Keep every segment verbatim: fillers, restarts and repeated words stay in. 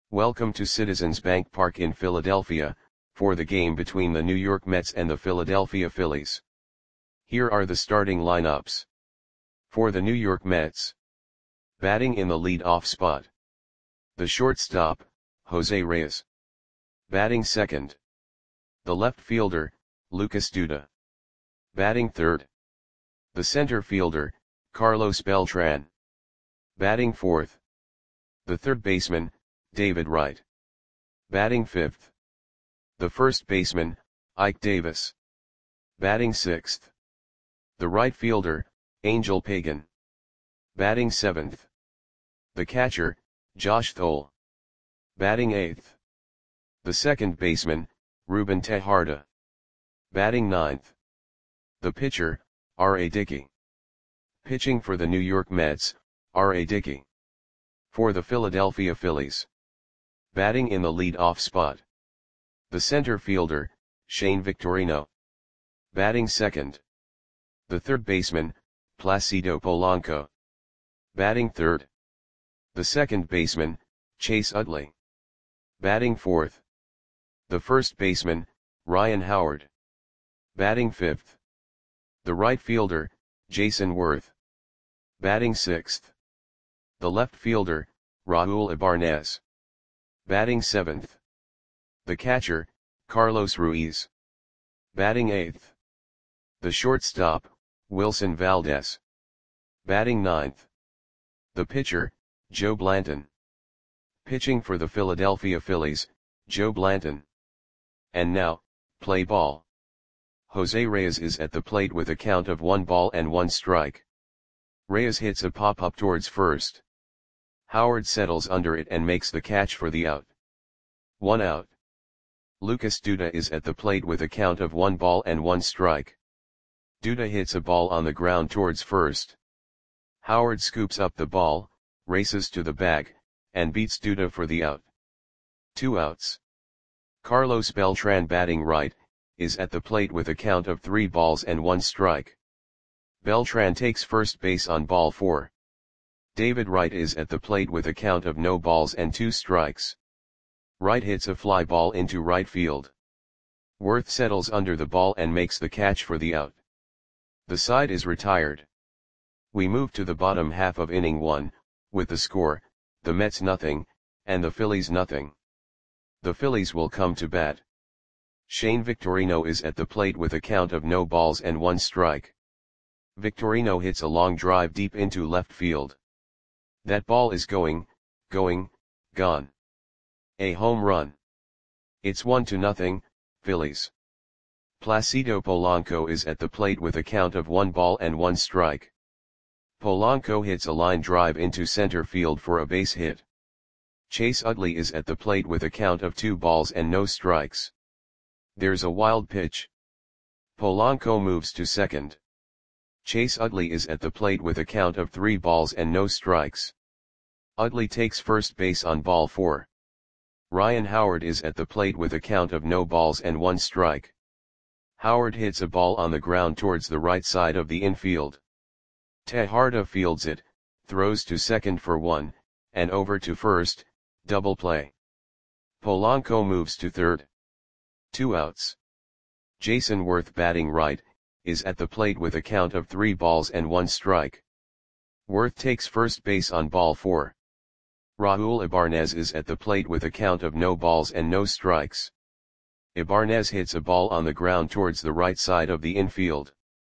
Welcome to Citizens Bank Park in Philadelphia, for the game between the New York Mets and the Philadelphia Phillies. Here are the starting lineups. For the New York Mets. Batting in the lead-off spot. The shortstop, Jose Reyes. Batting second. The left fielder, Lucas Duda. Batting third. The center fielder, Carlos Beltran. Batting fourth. The third baseman, David Wright. Batting fifth. The first baseman, Ike Davis. Batting sixth. The right fielder, Angel Pagan. Batting seventh. The catcher, Josh Thole. Batting eighth. The second baseman, Ruben Tejada. Batting ninth. The pitcher, R A Dickey. Pitching for the New York Mets, R A Dickey. For the Philadelphia Phillies. Batting in the lead-off spot. The center fielder, Shane Victorino. Batting second. The third baseman, Placido Polanco. Batting third. The second baseman, Chase Utley. Batting fourth. The first baseman, Ryan Howard. Batting fifth. The right fielder, Jason Worth. Batting sixth. The left fielder, Raul Ibarnez. Batting seventh. The catcher, Carlos Ruiz. Batting eighth. The shortstop, Wilson Valdez. Batting ninth. The pitcher, Joe Blanton. Pitching for the Philadelphia Phillies, Joe Blanton. And now, play ball. Jose Reyes is at the plate with a count of one ball and one strike. Reyes hits a pop-up towards first. Howard settles under it and makes the catch for the out. One out. Lucas Duda is at the plate with a count of one ball and one strike. Duda hits a ball on the ground towards first. Howard scoops up the ball, races to the bag, and beats Duda for the out. Two outs. Carlos Beltran, batting right, is at the plate with a count of three balls and one strike. Beltran takes first base on ball four. David Wright is at the plate with a count of no balls and two strikes. Wright hits a fly ball into right field. Worth settles under the ball and makes the catch for the out. The side is retired. We move to the bottom half of inning one, with the score, the Mets nothing, and the Phillies nothing. The Phillies will come to bat. Shane Victorino is at the plate with a count of no balls and one strike. Victorino hits a long drive deep into left field. That ball is going, going, gone. A home run. It's one to nothing, Phillies. Placido Polanco is at the plate with a count of one ball and one strike. Polanco hits a line drive into center field for a base hit. Chase Utley is at the plate with a count of two balls and no strikes. There's a wild pitch. Polanco moves to second. Chase Utley is at the plate with a count of three balls and no strikes. Utley takes first base on ball four. Ryan Howard is at the plate with a count of no balls and one strike. Howard hits a ball on the ground towards the right side of the infield. Tejada fields it, throws to second for one, and over to first, double play. Polanco moves to third. Two outs. Jason Worth, batting right, is at the plate with a count of three balls and one strike. Worth takes first base on ball four. Raul Ibarnez is at the plate with a count of no balls and no strikes. Ibarnez hits a ball on the ground towards the right side of the infield.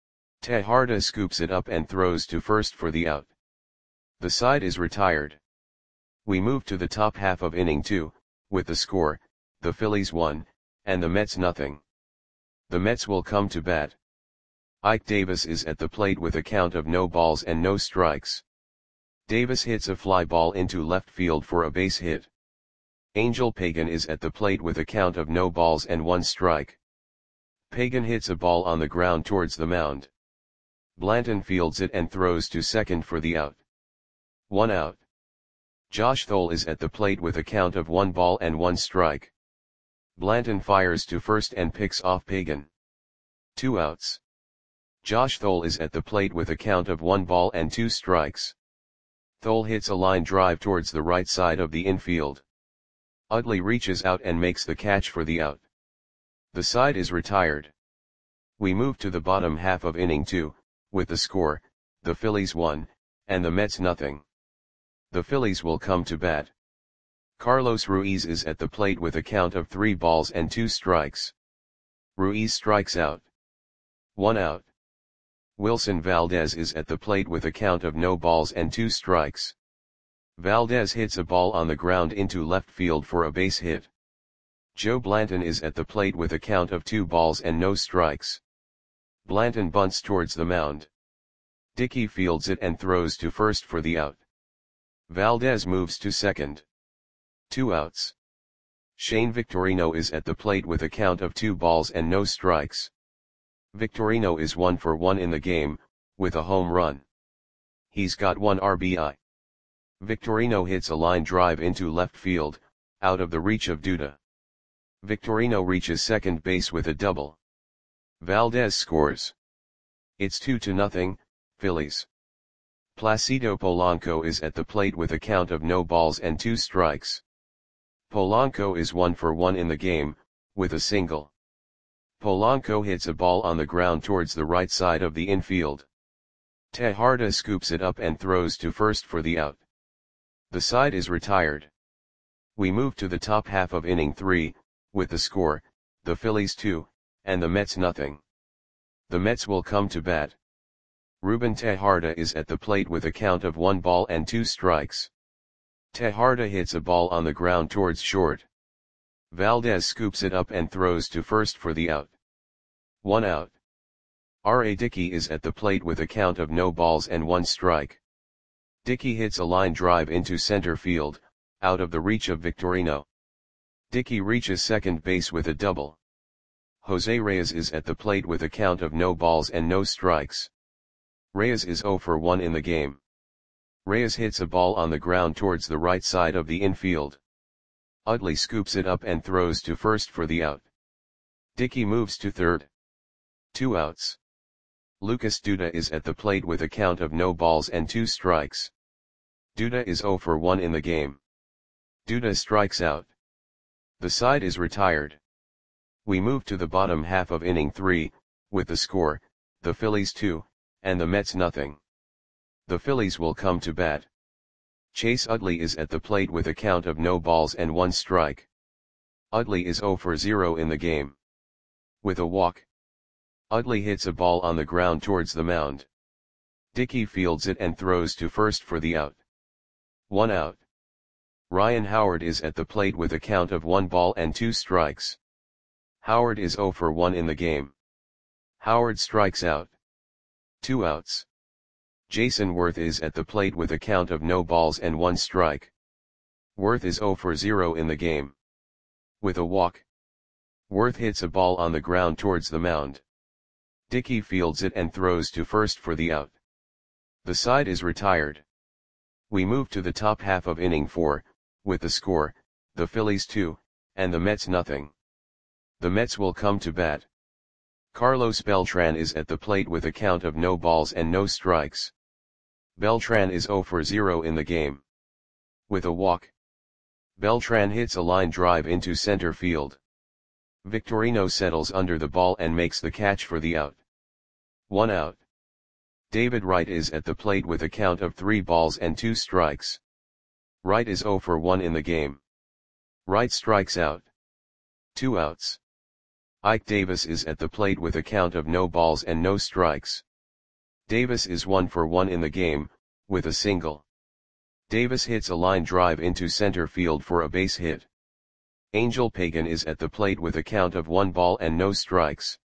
Tejada scoops it up and throws to first for the out. The side is retired. We move to the top half of inning two, with the score, the Phillies one, and the Mets nothing. The Mets will come to bat. Ike Davis is at the plate with a count of no balls and no strikes. Davis hits a fly ball into left field for a base hit. Angel Pagan is at the plate with a count of no balls and one strike. Pagan hits a ball on the ground towards the mound. Blanton fields it and throws to second for the out. One out. Josh Thole is at the plate with a count of one ball and one strike. Blanton fires to first and picks off Pagan. Two outs. Josh Thole is at the plate with a count of one ball and two strikes. Thole hits a line drive towards the right side of the infield. Utley reaches out and makes the catch for the out. The side is retired. We move to the bottom half of inning two, with the score, the Phillies one, and the Mets nothing. The Phillies will come to bat. Carlos Ruiz is at the plate with a count of three balls and two strikes. Ruiz strikes out. One out. Wilson Valdez is at the plate with a count of no balls and two strikes. Valdez hits a ball on the ground into left field for a base hit. Joe Blanton is at the plate with a count of two balls and no strikes. Blanton bunts towards the mound. Dickey fields it and throws to first for the out. Valdez moves to second. Two outs. Shane Victorino is at the plate with a count of two balls and no strikes. Victorino is one for one in the game, with a home run. He's got one R B I. Victorino hits a line drive into left field, out of the reach of Duda. Victorino reaches second base with a double. Valdez scores. It's two to nothing, Phillies. Placido Polanco is at the plate with a count of no balls and two strikes. Polanco is one for one in the game, with a single. Polanco hits a ball on the ground towards the right side of the infield. Tejada scoops it up and throws to first for the out. The side is retired. We move to the top half of inning three, with the score, the Phillies two, and the Mets nothing. The Mets will come to bat. Ruben Tejada is at the plate with a count of one ball and two strikes. Tejada hits a ball on the ground towards short. Valdez scoops it up and throws to first for the out. One out. R A Dickey is at the plate with a count of no balls and one strike. Dickey hits a line drive into center field, out of the reach of Victorino. Dickey reaches second base with a double. Jose Reyes is at the plate with a count of no balls and no strikes. Reyes is zero for one in the game. Reyes hits a ball on the ground towards the right side of the infield. Utley scoops it up and throws to first for the out. Dickey moves to third. Two outs. Lucas Duda is at the plate with a count of no balls and two strikes. Duda is zero for one in the game. Duda strikes out. The side is retired. We move to the bottom half of inning three, with the score, the Phillies two, and the Mets nothing. The Phillies will come to bat. Chase Utley is at the plate with a count of no balls and one strike. Utley is zero for zero in the game. With a walk. Utley hits a ball on the ground towards the mound. Dickey fields it and throws to first for the out. One out. Ryan Howard is at the plate with a count of one ball and two strikes. Howard is zero for one in the game. Howard strikes out. Two outs. Jason Worth is at the plate with a count of no balls and one strike. Worth is zero for zero in the game. With a walk. Worth hits a ball on the ground towards the mound. Dickey fields it and throws to first for the out. The side is retired. We move to the top half of inning four, with the score, the Phillies two, and the Mets nothing. The Mets will come to bat. Carlos Beltran is at the plate with a count of no balls and no strikes. Beltran is zero for zero in the game. With a walk. Beltran hits a line drive into center field. Victorino settles under the ball and makes the catch for the out. One out. David Wright is at the plate with a count of three balls and two strikes. Wright is zero for one in the game. Wright strikes out. Two outs. Ike Davis is at the plate with a count of no balls and no strikes. Davis is one for one in the game, with a single. Davis hits a line drive into center field for a base hit. Angel Pagan is at the plate with a count of one ball and no strikes.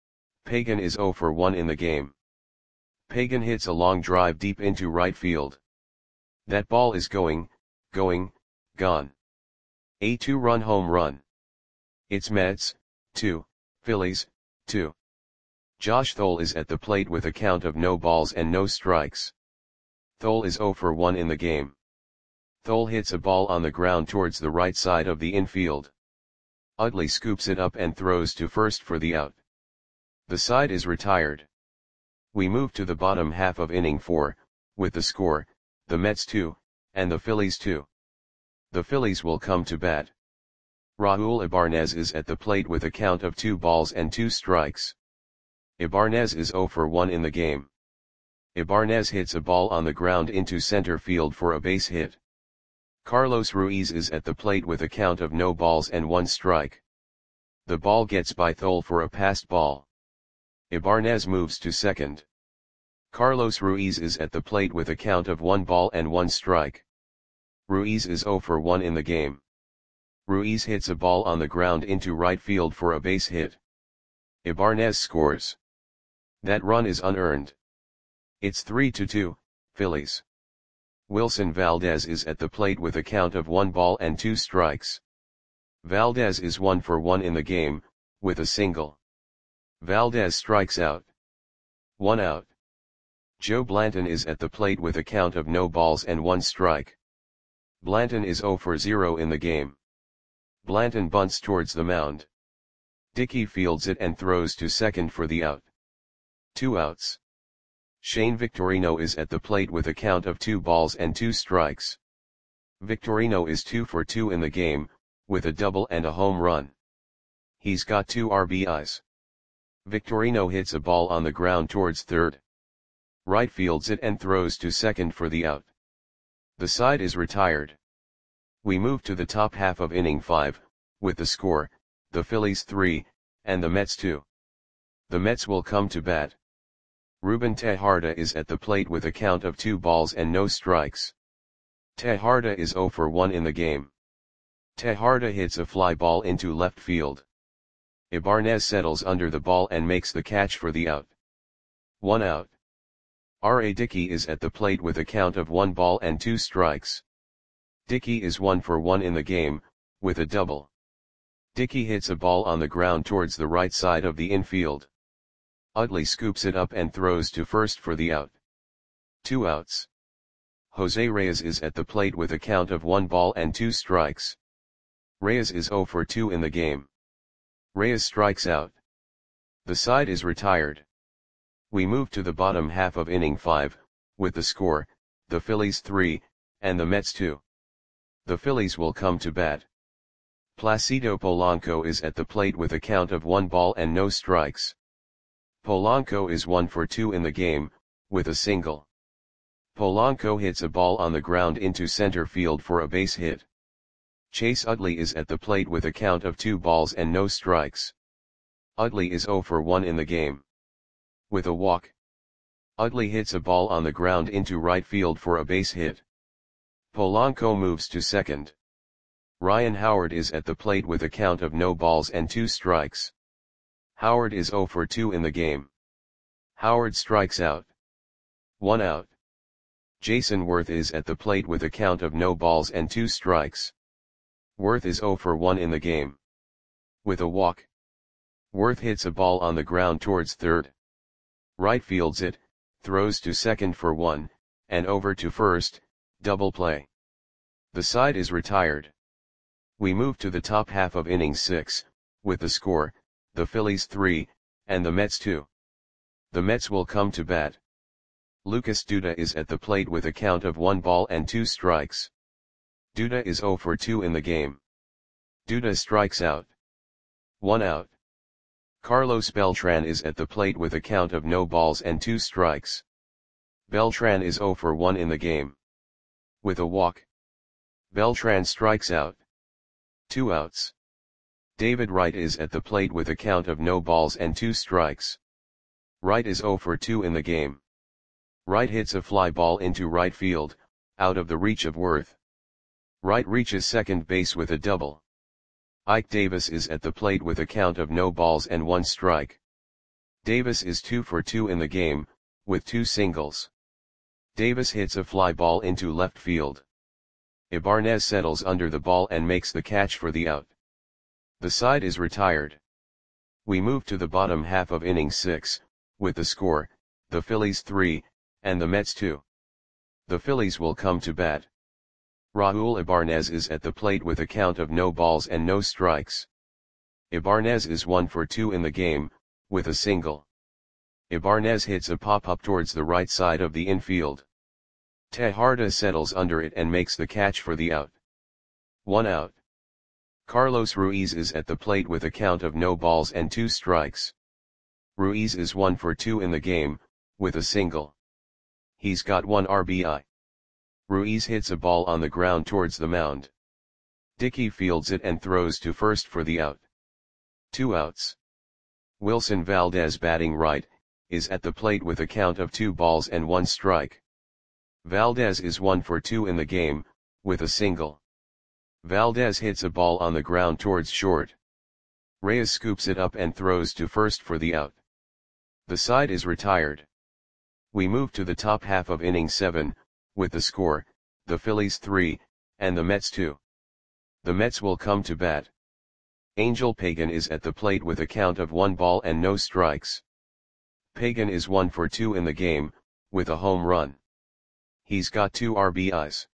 Pagan is zero for one in the game. Pagan hits a long drive deep into right field. That ball is going, going, gone. A two-run home run. It's Mets, two, Phillies, two. Josh Thole is at the plate with a count of no balls and no strikes. Thole is zero for one in the game. Thole hits a ball on the ground towards the right side of the infield. Utley scoops it up and throws to first for the out. The side is retired. We move to the bottom half of inning four, with the score, the Mets two, and the Phillies two. The Phillies will come to bat. Raul Ibanez is at the plate with a count of two balls and two strikes. Ibanez is zero for one in the game. Ibanez hits a ball on the ground into center field for a base hit. Carlos Ruiz is at the plate with a count of no balls and one strike. The ball gets by Thole for a passed ball. Ibanez moves to second. Carlos Ruiz is at the plate with a count of one ball and one strike. Ruiz is zero for one in the game. Ruiz hits a ball on the ground into right field for a base hit. Ibanez scores. That run is unearned. It's three to two, Phillies. Wilson Valdez is at the plate with a count of one ball and two strikes. Valdez is one for one in the game, with a single. Valdez strikes out. One out. Joe Blanton is at the plate with a count of no balls and one strike. Blanton is zero for zero in the game. Blanton bunts towards the mound. Dickey fields it and throws to second for the out. Two outs. Shane Victorino is at the plate with a count of two balls and two strikes. Victorino is two for two in the game, with a double and a home run. He's got two R B Is. Victorino hits a ball on the ground towards third. Right fields it and throws to second for the out. The side is retired. We move to the top half of inning five, with the score, the Phillies three, and the Mets two. The Mets will come to bat. Ruben Tejada is at the plate with a count of two balls and no strikes. Tejada is zero for one in the game. Tejada hits a fly ball into left field. Ibanez settles under the ball and makes the catch for the out. One out. R A Dickey is at the plate with a count of one ball and two strikes. Dickey is one for one in the game, with a double. Dickey hits a ball on the ground towards the right side of the infield. Utley scoops it up and throws to first for the out. Two outs. Jose Reyes is at the plate with a count of one ball and two strikes. Reyes is zero for two in the game. Reyes strikes out. The side is retired. We move to the bottom half of inning five, with the score, the Phillies three, and the Mets two. The Phillies will come to bat. Placido Polanco is at the plate with a count of one ball and no strikes. Polanco is one for two in the game, with a single. Polanco hits a ball on the ground into center field for a base hit. Chase Utley is at the plate with a count of two balls and no strikes. Utley is zero for one in the game. With a walk. Utley hits a ball on the ground into right field for a base hit. Polanco moves to second. Ryan Howard is at the plate with a count of no balls and two strikes. Howard is zero for two in the game. Howard strikes out. One out. Jason Worth is at the plate with a count of no balls and two strikes. Worth is zero for one in the game. With a walk. Worth hits a ball on the ground towards third. Right fields it, throws to second for one, and over to first, double play. The side is retired. We move to the top half of inning six, with the score, the Phillies three, and the Mets two. The Mets will come to bat. Lucas Duda is at the plate with a count of one ball and two strikes. Duda is zero for two in the game. Duda strikes out. One out. Carlos Beltran is at the plate with a count of no balls and two strikes. Beltran is zero for one in the game. With a walk. Beltran strikes out. Two outs. David Wright is at the plate with a count of no balls and two strikes. Wright is zero for two in the game. Wright hits a fly ball into right field, out of the reach of Worth. Wright reaches second base with a double. Ike Davis is at the plate with a count of no balls and one strike. Davis is two for two in the game, with two singles. Davis hits a fly ball into left field. Ibanez settles under the ball and makes the catch for the out. The side is retired. We move to the bottom half of inning six, with the score, the Phillies three, and the Mets two. The Phillies will come to bat. Raul Ibanez is at the plate with a count of no balls and no strikes. Ibanez is one for two in the game, with a single. Ibanez hits a pop-up towards the right side of the infield. Tejada settles under it and makes the catch for the out. One out. Carlos Ruiz is at the plate with a count of no balls and two strikes. Ruiz is one for two in the game, with a single. He's got one R B I. Ruiz hits a ball on the ground towards the mound. Dickey fields it and throws to first for the out. Two outs. Wilson Valdez, batting right, is at the plate with a count of two balls and one strike. Valdez is one for two in the game, with a single. Valdez hits a ball on the ground towards short. Reyes scoops it up and throws to first for the out. The side is retired. We move to the top half of inning seven, with the score, the Phillies three, and the Mets two. The Mets will come to bat. Angel Pagan is at the plate with a count of one ball and no strikes. Pagan is one for two in the game, with a home run. He's got two R B Is.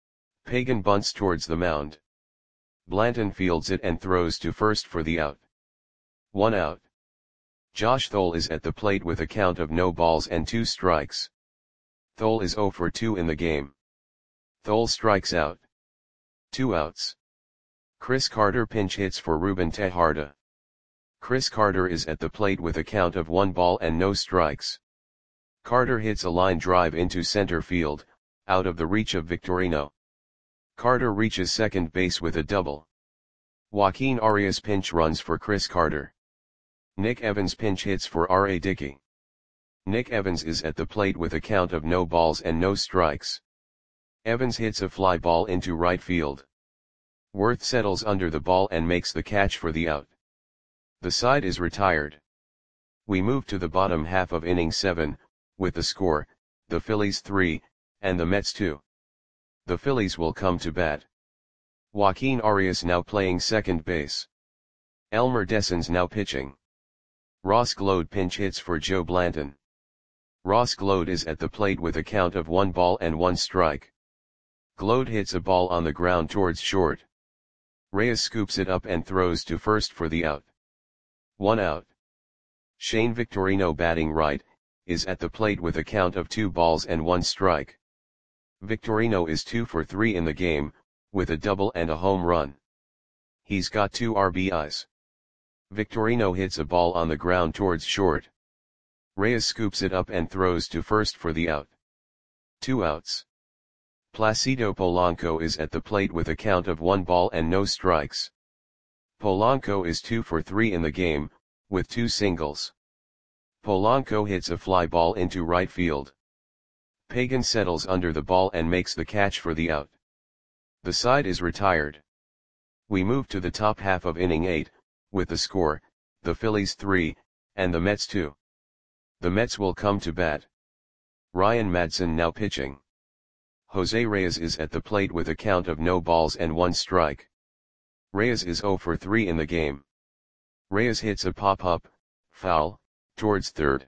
Pagan bunts towards the mound. Blanton fields it and throws to first for the out. One out. Josh Thole is at the plate with a count of no balls and two strikes. Thole is zero for two in the game. Thole strikes out. Two outs. Chris Carter pinch hits for Ruben Tejada. Chris Carter is at the plate with a count of one ball and no strikes. Carter hits a line drive into center field, out of the reach of Victorino. Carter reaches second base with a double. Joaquin Arias pinch runs for Chris Carter. Nick Evans pinch hits for R A Dickey. Nick Evans is at the plate with a count of no balls and no strikes. Evans hits a fly ball into right field. Worth settles under the ball and makes the catch for the out. The side is retired. We move to the bottom half of inning seven, with the score, the Phillies three, and the Mets two. The Phillies will come to bat. Joaquin Arias now playing second base. Elmer Dessens now pitching. Ross Glode pinch hits for Joe Blanton. Ross Glode is at the plate with a count of one ball and one strike. Glode hits a ball on the ground towards short. Reyes scoops it up and throws to first for the out. One out. Shane Victorino, batting right, is at the plate with a count of two balls and one strike. Victorino is two for three in the game, with a double and a home run. He's got two R B Is. Victorino hits a ball on the ground towards short. Reyes scoops it up and throws to first for the out. Two outs. Placido Polanco is at the plate with a count of one ball and no strikes. Polanco is two for three in the game, with two singles. Polanco hits a fly ball into right field. Pagan settles under the ball and makes the catch for the out. The side is retired. We move to the top half of inning eight, with the score, the Phillies three, and the Mets two. The Mets will come to bat. Ryan Madson now pitching. Jose Reyes is at the plate with a count of no balls and one strike. Reyes is zero for three in the game. Reyes hits a pop-up, foul, towards third.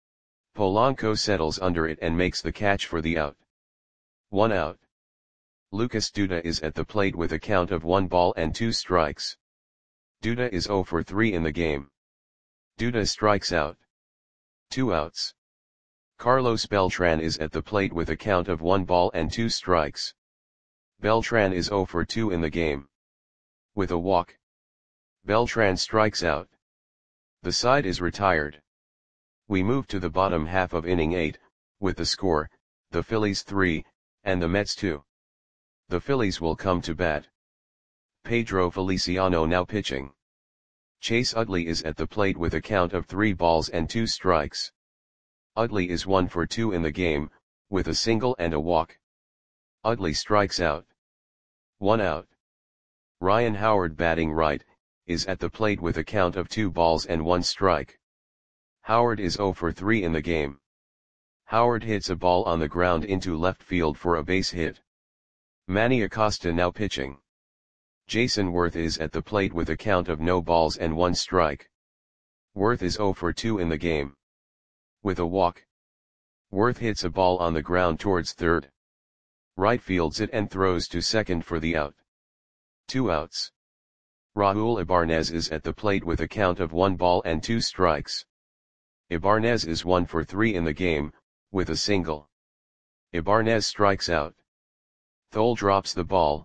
Polanco settles under it and makes the catch for the out. One out. Lucas Duda is at the plate with a count of one ball and two strikes. Duda is zero for three in the game. Duda strikes out. Two outs. Carlos Beltran is at the plate with a count of one ball and two strikes. Beltran is zero for two in the game. With a walk. Beltran strikes out. The side is retired. We move to the bottom half of inning eight, with the score, the Phillies three, and the Mets two. The Phillies will come to bat. Pedro Feliciano now pitching. Chase Utley is at the plate with a count of three balls and two strikes. Utley is one for two in the game, with a single and a walk. Utley strikes out. One out. Ryan Howard, batting right, is at the plate with a count of two balls and one strike. Howard is zero for three in the game. Howard hits a ball on the ground into left field for a base hit. Manny Acosta now pitching. Jason Worth is at the plate with a count of no balls and one strike. Worth is zero for two in the game. With a walk. Worth hits a ball on the ground towards third. Right fields it and throws to second for the out. Two outs. Raul Ibanez is at the plate with a count of one ball and two strikes. Ibanez is one for three in the game, with a single. Ibanez strikes out. Thole drops the ball,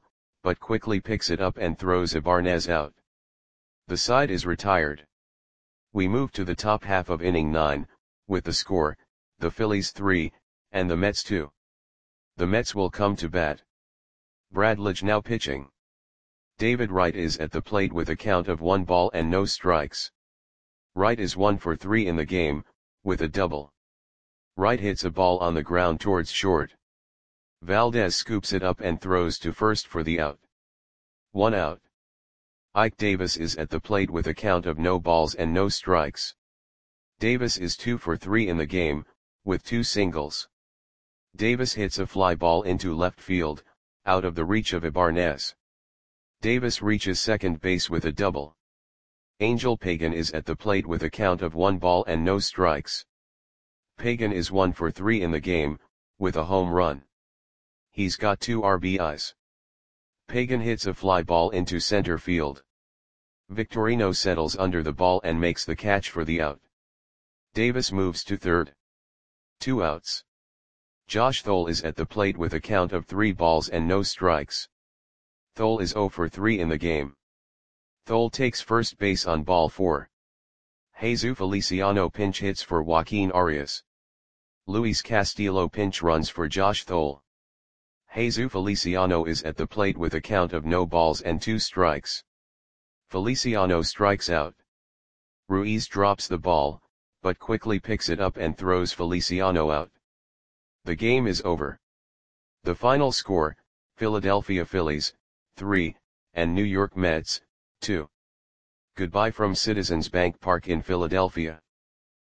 but quickly picks it up and throws Ibanez out. The side is retired. We move to the top half of inning nine, with the score, the Phillies three, and the Mets two. The Mets will come to bat. Bradledge now pitching. David Wright is at the plate with a count of one ball and no strikes. Wright is one for three in the game, with a double. Wright hits a ball on the ground towards short. Valdez scoops it up and throws to first for the out. One out. Ike Davis is at the plate with a count of no balls and no strikes. Davis is two for three in the game, with two singles. Davis hits a fly ball into left field, out of the reach of Ibanez. Davis reaches second base with a double. Angel Pagan is at the plate with a count of one ball and no strikes. Pagan is one for three in the game, with a home run. He's got two R B Is. Pagan hits a fly ball into center field. Victorino settles under the ball and makes the catch for the out. Davis moves to third. Two outs. Josh Thole is at the plate with a count of three balls and no strikes. Thole is zero for three in the game. Thole takes first base on ball four. Jesus Feliciano pinch hits for Joaquin Arias. Luis Castillo pinch runs for Josh Thole. Jesus Feliciano is at the plate with a count of no balls and two strikes. Feliciano strikes out. Ruiz drops the ball, but quickly picks it up and throws Feliciano out. The game is over. The final score, Philadelphia Phillies, three, and New York Mets, two. Goodbye from Citizens Bank Park in Philadelphia.